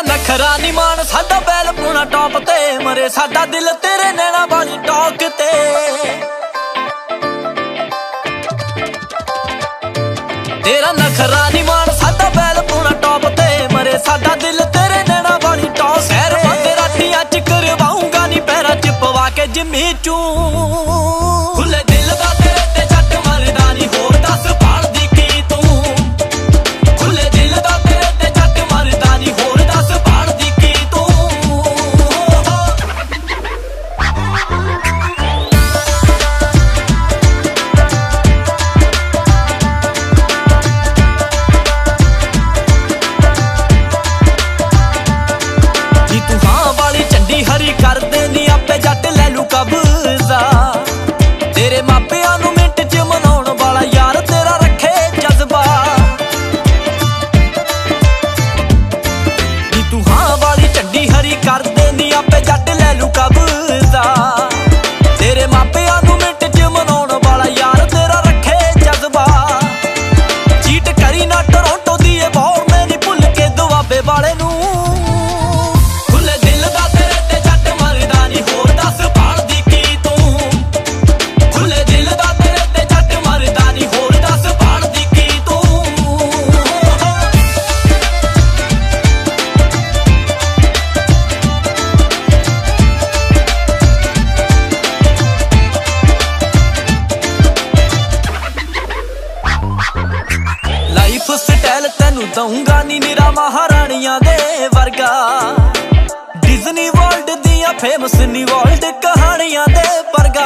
तेरा नखरा नी मान साडा बैल पूना टॉप ते मरे साडा दिल तेरे नैना वाली टॉक ते। तेरा नखरा नी मान साडा बैल पूना टॉप ते मरे साडा दिल तेरे नैना वाली टॉक। सैर बाते रातियां च करवाऊंगा नी पैरां च पवा के जिम्मी चू खुले दिल दा तेरे ते जट मरदा नी होर दस भालदी की तू। खुले दिल दा तेरे ते जट मरदा नी होर दस भालदी की तू। नी तू हां वाली झंडी हरी कर देनी आपे जट ले लू कब्जा। तेरे मापियां नू मिंट च मनाउण वाला यार तेरा रखे जज्बा। नी तू हां वाली झंडी हरी कर देनी आपे जट ले लू कब्जा। तेरे मापियां नू मिंट च मनाउण वाला यार तेरा रखे जज्बा। चीट करी ना टोरंटो दी ए बॉल मैं नी भुल के दुआबे वाले नू। खुले दिल दा तेरे ते जट मरदा नी होर दस भालदी की तू। खुले दिल दा तेरे ते जट मरदा नी होर दस भालदी की तू। लाइफ स्टाइल तेनू दूंगा नी निरा महारानियां दे वर्गा। डिज्नी वर्ल्ड दियां फेमस नी वर्ल्ड कहानियां दे वर्गा।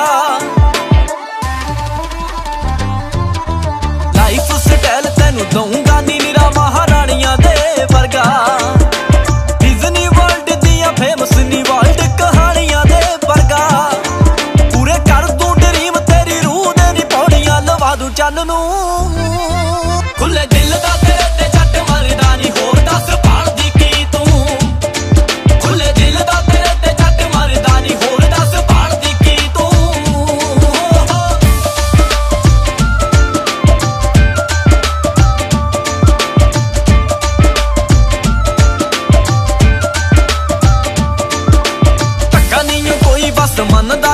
लाइफ स्टाइल तेनू दूंगा नी निरा महारानियां दे वर्गा। डिज्नी वर्ल्ड दियां फेमस नी वर्ल्ड कहानियां दे वर्गा। पूरे कर दूं ड्रीम तेरी रूह दे नी पौड़ियां लवा दूं चन्न नू। खुले दिल दा तेरे ते जट मरदा नी होर दस भालदी की तू। खुले दिल दा तेरे ते जट मरदा नी होर दस भालदी की तू। धक्का नहीं कोई बस मन